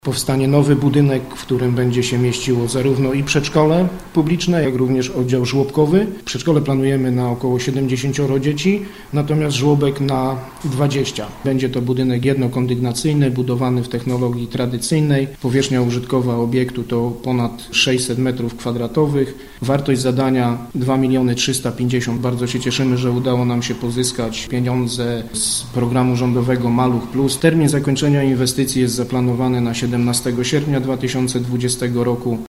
Powstanie nowy budynek, w którym będzie się mieściło zarówno i przedszkole publiczne, jak również oddział żłobkowy. W przedszkole planujemy na około 70 dzieci, natomiast żłobek na 20. Będzie to budynek jednokondygnacyjny, budowany w technologii tradycyjnej. Powierzchnia użytkowa obiektu to ponad 600 m2. Wartość zadania 2 350 000. Bardzo się cieszymy, że udało nam się pozyskać pieniądze z programu rządowego Maluch+. Termin zakończenia inwestycji jest zaplanowany na 17 sierpnia 2020 roku.